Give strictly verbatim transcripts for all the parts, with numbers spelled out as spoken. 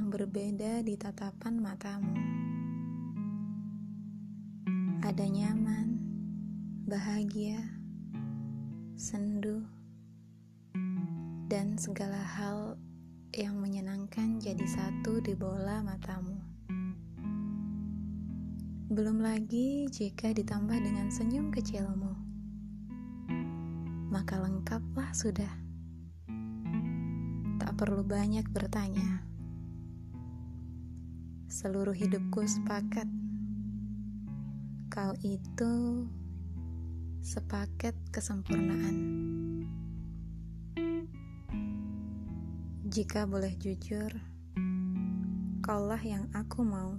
yang berbeda di tatapan matamu. Ada nyaman, bahagia, sendu, dan segala hal yang menyenangkan jadi satu di bola matamu. Belum lagi jika ditambah dengan senyum kecilmu, maka lengkaplah sudah. Tak perlu banyak bertanya. Seluruh hidupku sepakat, kau itu sepaket kesempurnaan. Jika boleh jujur, kaulah yang aku mau.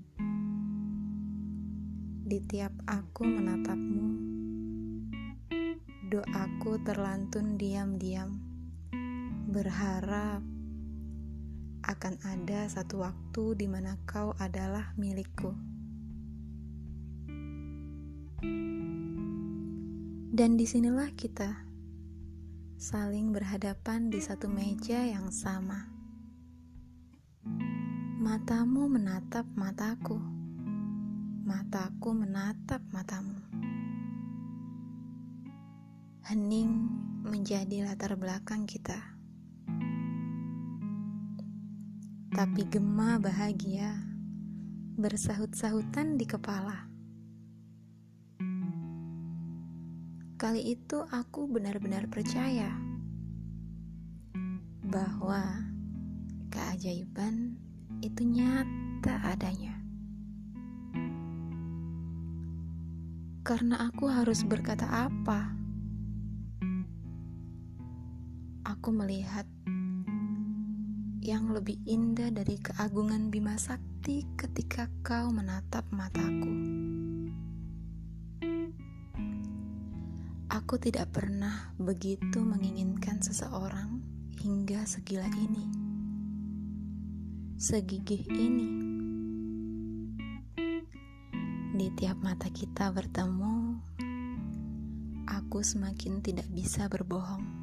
Di tiap aku menatapmu, doaku terlantun diam-diam, berharap akan ada satu waktu di mana kau adalah milikku. Dan disinilah kita saling berhadapan di satu meja yang sama. Matamu menatap mataku, mataku menatap matamu. Hening menjadi latar belakang kita. Tapi gema bahagia bersahut-sahutan di kepala. Kali itu aku benar-benar percaya bahwa keajaiban itu nyata adanya. Karena aku harus berkata apa? Aku melihat yang lebih indah dari keagungan Bima Sakti ketika kau menatap mataku. Aku tidak pernah begitu menginginkan seseorang hingga segila ini, segigih ini. Di tiap mata kita bertemu, aku semakin tidak bisa berbohong.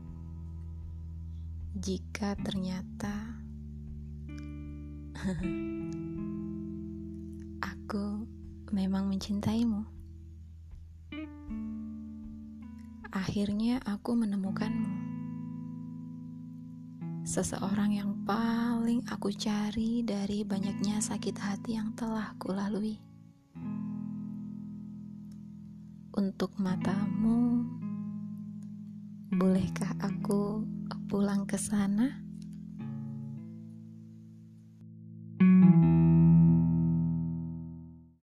Jika ternyata aku memang mencintaimu. Akhirnya aku menemukanmu. Seseorang yang paling aku cari dari banyaknya sakit hati yang telah kulalui. Untuk matamu, bolehkah aku pulang ke sana?